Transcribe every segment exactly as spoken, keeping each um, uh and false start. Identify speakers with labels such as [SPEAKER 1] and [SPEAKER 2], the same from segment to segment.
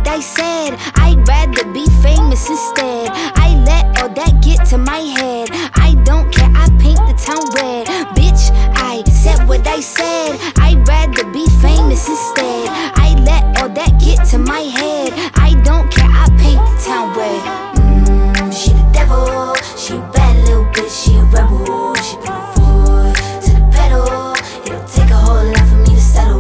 [SPEAKER 1] what I said. I'd rather be famous instead. I let all that get to my head. I don't care, I paint the town red. Bitch, I said what I said. I'd rather be famous instead. I let all that get to my head. I don't care, I paint the town red. Mmm, she the devil. She a bad little bitch, she a rebel. She put her foot to the pedal. It'll take a whole lot for me to settle.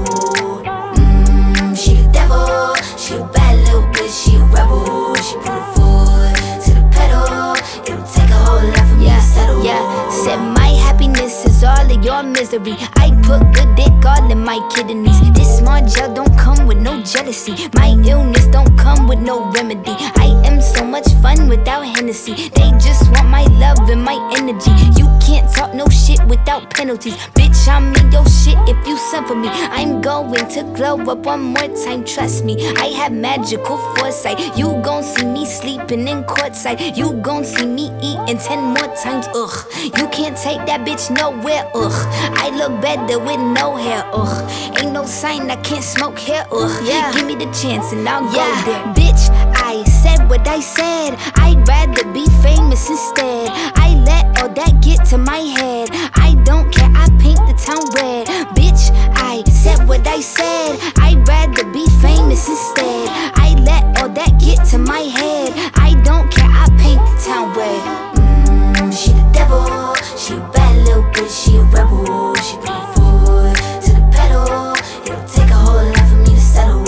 [SPEAKER 1] Mmm, she the devil. She a bad little bitch, she a rebel. She put her foot to the pedal. It'll take a whole lot for me
[SPEAKER 2] yeah,
[SPEAKER 1] to settle.
[SPEAKER 2] Yeah, said my happiness is all of your misery. I put good dick all in my kidneys. This small gel don't come with no jealousy. My illness don't come with no remedy. I am so much fun without Hennessy. They just want my love and my energy. You can't talk no shit without penalties. Bitch, I'm in your shit if you send for me. I'm going to glow up one more time, trust me. I have magical foresight. You gon' see me sleeping in courtside. You gon' see me eating ten more times, ugh. You can't take that bitch nowhere, ugh. I look better with no hair, ugh. Ain't no sign I can't smoke here, ugh.
[SPEAKER 1] Yeah.
[SPEAKER 2] Give me the chance and I'll
[SPEAKER 1] Yeah,
[SPEAKER 2] go there.
[SPEAKER 1] bitch, I said what I said. I'd rather be famous instead. I let all that get to my head. I don't care, I paint the town red. Bitch, I said what I said. I'd rather be famous instead. I let all that get to my head. I don't care, I paint the town red. Mmm, she the devil. She a bad little bitch, she a rebel. She put her foot to the pedal. It'll take a whole lot for me to settle.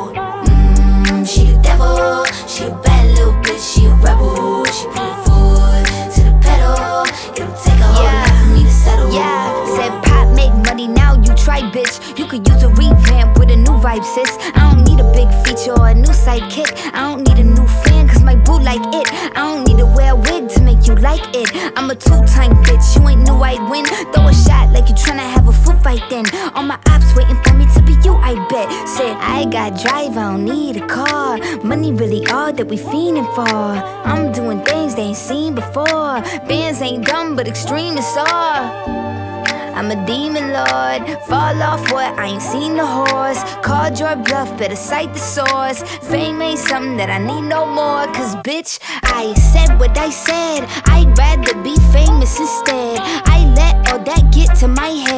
[SPEAKER 1] Mmm, she the devil. She a bad little bitch, she a rebel. She put her foot to the pedal. It'll take a whole
[SPEAKER 2] Yeah.
[SPEAKER 1] lot for me to settle.
[SPEAKER 2] Yeah, said pop make money, now you try, bitch. You could use a revamp with a new vibe, sis. I don't need a big feature or a new sidekick. I don't need a new fan, cause my boo like it. I don't need to wear a wig to make you like it. I'm a two-time bitch, you ain't knew I'd win. Throw a shot like you tryna have a foot fight then. All my ops waiting for me to be you, I bet. Said I got drive, I don't need a car. Money really all that we fiending for. I'm doing things they ain't seen before. Bands ain't dumb, but extreme is all. I'm a demon lord, fall off what? I ain't seen the horse. Called your bluff, better cite the source. Fame ain't something that I need no more. Cause bitch,
[SPEAKER 1] I said what I said. I'd rather be famous instead. I let all that get to my head.